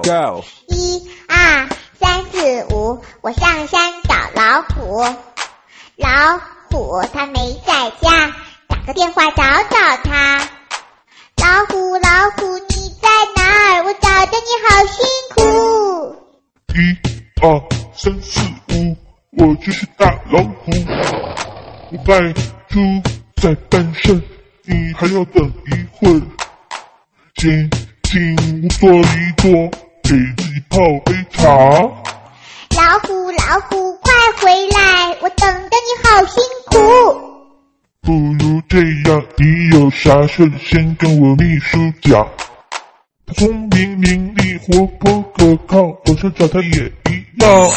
Go！ 1、2、3、4、5，我上山找老虎。老虎它没在家，打个电话找找他。老虎，老虎你在哪儿？我找着你好辛苦。 1、2、3、4、5，我就是大老虎。我派出在半山，你还要等一会儿。先进屋坐一坐，给自己泡杯茶。 老虎，老虎快回来，我等着你好辛苦。 不如这样，你有啥事先跟我秘书讲。他聪明伶俐，活泼可靠，我想找他也一样。